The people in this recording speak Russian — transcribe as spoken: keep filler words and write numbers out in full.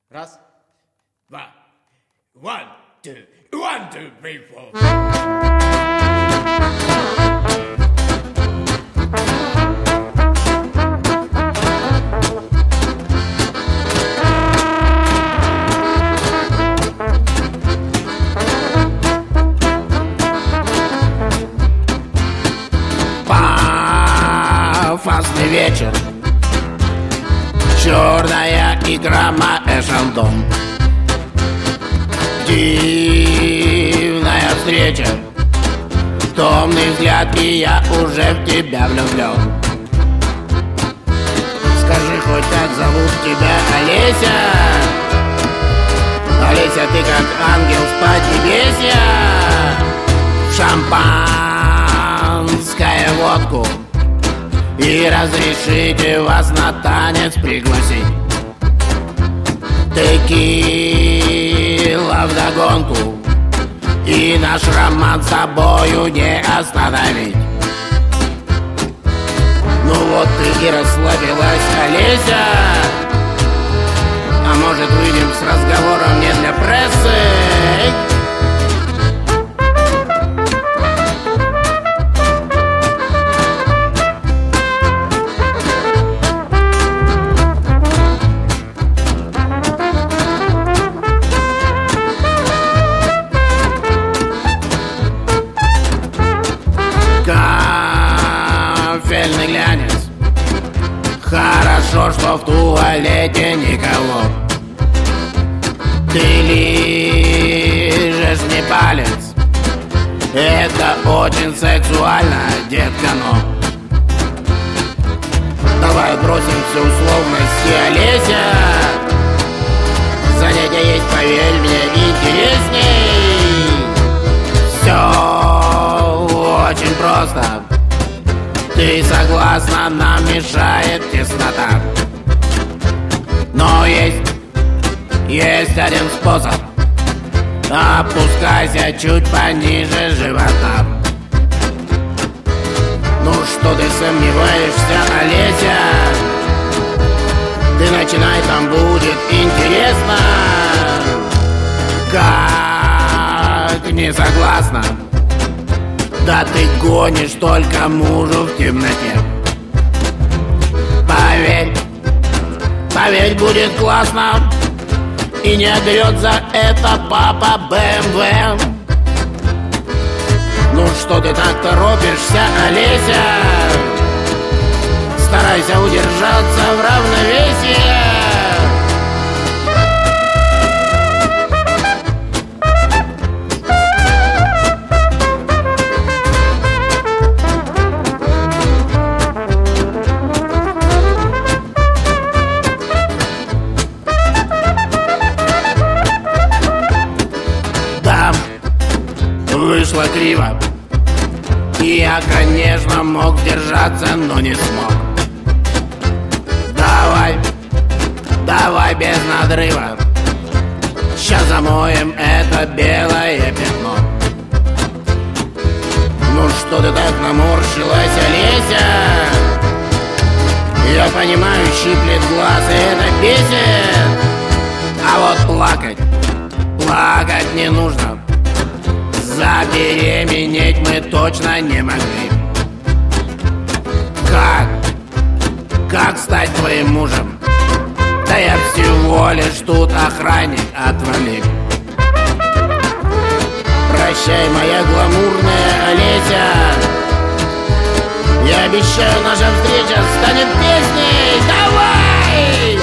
Раз, два, one, two, one, two, three, four. Пафосный вечер, черная игра Маэшандон. Дивная встреча, томный взгляд, и я уже в тебя влюблен. Скажи хоть, как зовут тебя, Олеся? Олеся, ты как ангел с поднебесья. Шампанское, водку, и разрешите вас на танец пригласить. Текила вдогонку, и наш роман с собою не остановить. Ну вот ты и расслабилась, Олеся. А может, выйдем с разговором не для прессы? Кафельный глянец, хорошо, что в туалете никого. Ты лижешь мне палец, это очень сексуально, детка, но давай бросим все условности, Олеся. Занятия есть, поверь мне, интересней. Все очень просто. Ты согласна, нам мешает теснота. Но есть, есть один способ. Опускайся чуть пониже живота. Ну что ты сомневаешься, Олеся? Ты начинай, там будет интересно. Как не согласна? Да ты гонишь только мужу в темноте. Поверь, поверь, будет классно. И не отберет за это папа бэ эм вэ. Ну что ты так торопишься, Олеся? Старайся удержаться в равновесии. Вышло криво, и я, конечно, мог держаться, но не смог. Давай, давай без надрыва, сейчас замоем это белое пятно. Ну что ты так наморщилась, Олеся? Я понимаю, щиплет глаз, и это бесит. А вот плакать, плакать не нужно. Забеременеть мы точно не могли. Как? Как стать твоим мужем? Да я всего лишь тут охранник, отвали. Прощай, моя гламурная Олеся. Я обещаю, наша встреча станет песней. Давай!